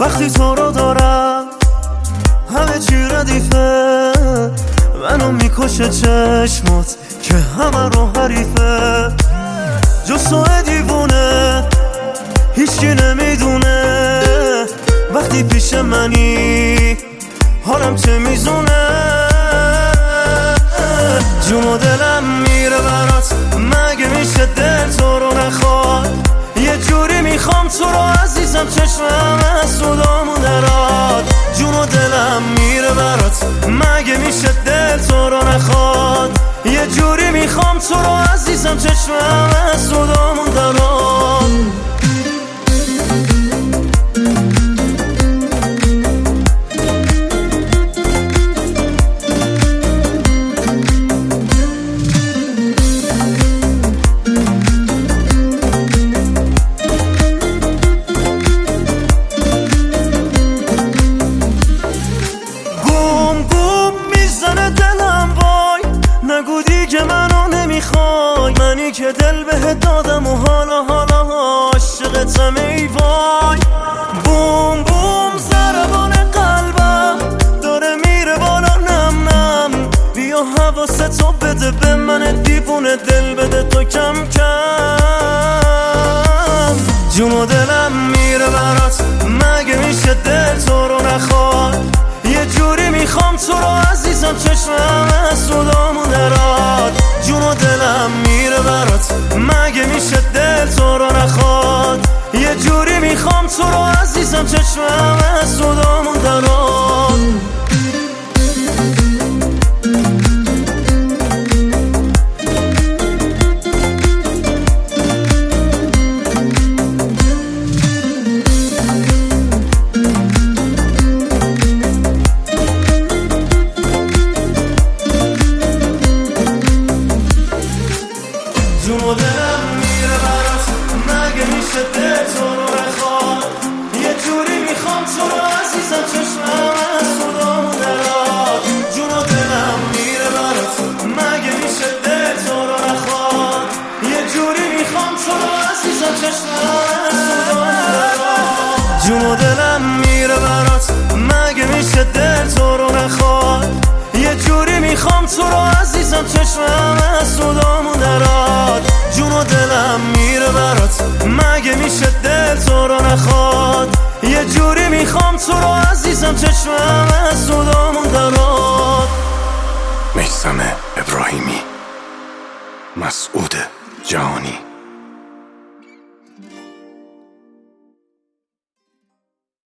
وقتی تو رو دارم همه چی ردیفه، منو میکشه چشمات که همه رو حریفه. جز تو دیوونه هیچکی نمیدونه وقتی پیش منی حالم چه میزونه. جون و دلم میره برات، مگه میشه دل تو رو نخواد؟ یه جوری میخوام تو رو عزیزم، چشمم از صدامون دراد. جون و دلم میره برات، مگه میشه دل تو رو نخواد؟ یه جوری میخوام تو رو عزیزم، چشمم از صدامون دراد. که منو نمیخوای، منی که دل بهت دادم و حالا عاشقتم ای وای. بوم بوم ضربان قلبم داره میره بالا نم نم، بیا حواستو بده به من دیوونه، دل بده تو کم کم. جون و دلم میره برات، مگه میشه دل تو رو نخواد؟ یه جوری میخوام تو رو عزیزم، چشمم از صدامون دراد. جون و دلم میره برات، مگه میشه دل تو رو نخواد؟ یه جوری میخوام تو رو عزیزم، چشمم از صدامون دراد. جون و دلم میره برات، مگه میشه دل تو رو بخواد؟ یه جوری میخوام تو رو عزیزم، چشمم از صدامون دراد. جون و دلم میره برات، مگه میشه دل تو رو نخواد؟ یه جوری میخوام تو رو عزیزم، چشمم از صدامون دراد. جون و دلم میره برات، مگه میشه دل تو رو نخواد؟ یه جوری میخوام تو رو عزیزم، چشمم از صدامون دراد. جون و دلم میره برات، مگه میشه دل تو رو نخواد؟ یه جوری میخوام تو رو عزیزم، چشمم از صدامون دراد. میثم ابراهیمی، مسعود جهانی.